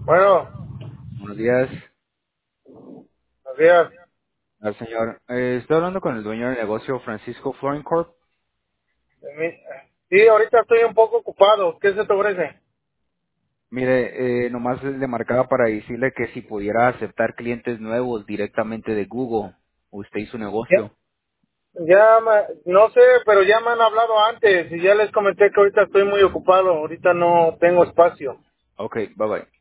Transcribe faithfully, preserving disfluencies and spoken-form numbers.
Bueno, Buenos días, buenos días. al señor. Eh, estoy hablando con el dueño del negocio Francisco Flooring Corp. Mi- Sí, ahorita estoy un poco ocupado. ¿Qué se te ofrece? Mire, eh, nomás le marcaba para decirle que si pudiera aceptar clientes nuevos directamente de Google, usted y su Ya, negocio. ya me- no sé, pero ya me han hablado antes y ya les comenté que ahorita estoy muy ocupado. Ahorita no tengo espacio. Ok, bye bye.